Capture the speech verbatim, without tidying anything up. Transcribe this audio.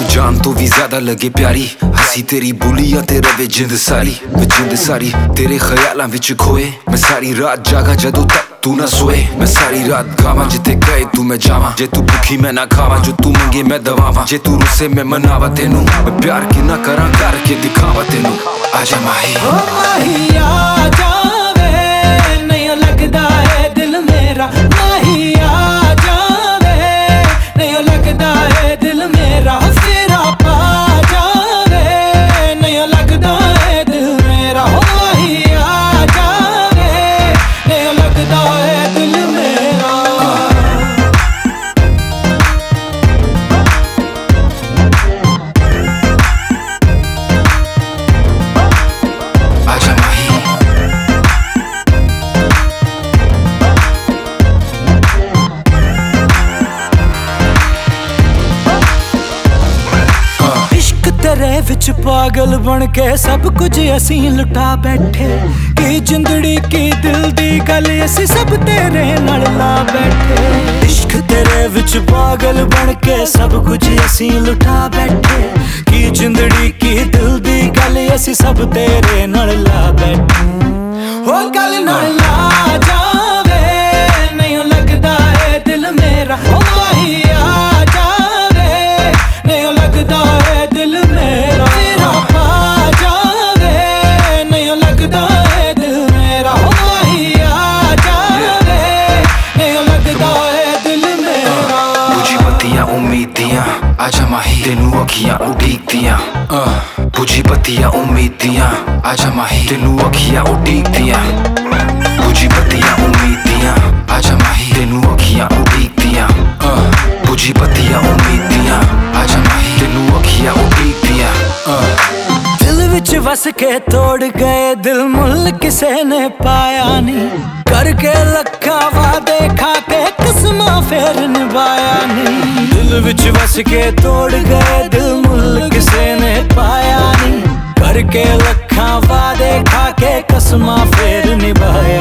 जान तो भी ज्यादा लगे प्यारी, हसी तेरी बोलियां ते रवे जिंद सारी, मैं जिंद सारी तेरे ख्यालां विच खोए। मैं सारी रात जागा जदों तक तू ना सोए। मैं सारी रात गावां जिथे गए तू मैं जावां, जे तू भुखी मैं ना खावां, जो तू मंगे मैं दवावां, जे तू रुसे मैं मनावा तेनू। मैं प्यार किन्ना करां करके दिखावा तेनू। आजा माही ओ माही आ जावे, नहीं लगदा है दिल मेरा। माही आ जावे, नहीं लगदा है दिल मेरा। फेरा पा जावे, नहीं लगदा है दिल मेरा। ओ माही आ जावे, नहीं लगदा है दिल मेरा। आजा माही इश्क तेरे विच पागल बन के सब कुछ असीं लुटा बैठे। की जिंदड़ी की दिल दी गल असीं सब तेरे नाल ला बैठे। इश्क तेरे विच पागल बन के सब कुछ असीं लुटा बैठे। की जिंदड़ी की दिल दी गल असीं सब तेरे नाल ला बैठे। हो गल नाल ला जावे, नहीं लगदा है दिल मेरा। ओ माही आ जावे, नहीं लगदा है दिल मेरा। तेरा पा जावे, नहीं लगदा है दिल मेरा। ओ माही आ जावे, नहीं लगदा है दिल मेरा। बुझी बत्तियां उम्मीद दियां, आजा माही तेनू अखियां उड़ीकदियां। बुझी बत्तियां उम्मीद दियां, आजा माही तेनू अखियां उड़ीकदियां। बुझी बत्तियां उम्मीद दियां, आजा माही तेनू अखियां उड़ीकदियां। बुझी बत्तियां उम्मीद दियां, आजा माही तेनू अखियां उड़ीकदियां। दिल विच वस के तोड़ गए दिल मुल किसे ने पाया नहीं। करके लखा वादे खा के कसमां फेर निभाया नहीं। दिल विच वस के तोड़ गए दिल मुल किसे ने पाया नहीं। करके लखा वादे खा के कसमां फेर निभाया